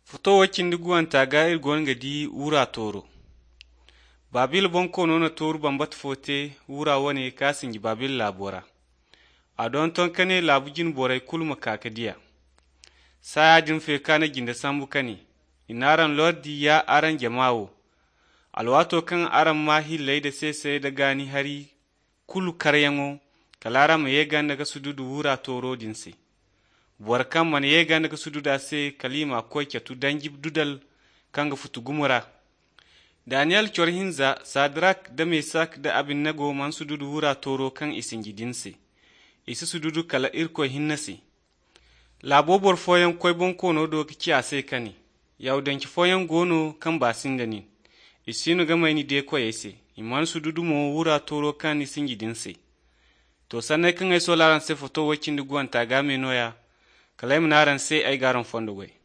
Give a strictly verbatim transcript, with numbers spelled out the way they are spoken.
Foto wakindi guwanta ga ir gonga di wura toro. Babil bonko nono toru bambat fote wura wane kasingi babil labora. Adon ton kane labujin borai kulma kakadiya. Saya jin fe kana ginda sambu kani. Inaran lordi ya aran jama'o. Alwato kan aran mahi laida sese da gani hari kulu karyango kalara ma yegan daga sududu wura toro dinse. Buwar kan man yegan daga sududa se kalima ko kyatu danjib dudal kanga futu gumura. Daniel Chorhinza Sadrak da Mesak da abin nago man sududu wura toro kan isingi dinse. Isi sududu kala irko hinnasi. Labobor foyan koy bonko no do kici ase kani. Yaw danki foyan gono kan basinda nin. Isinu gama ni de ko yese. Iman sududu mo wura toro kan isingi dinse. To sanay kan ay solaran se foto wakin du guanta game noya. Kalay naran se ay garan fondo goy.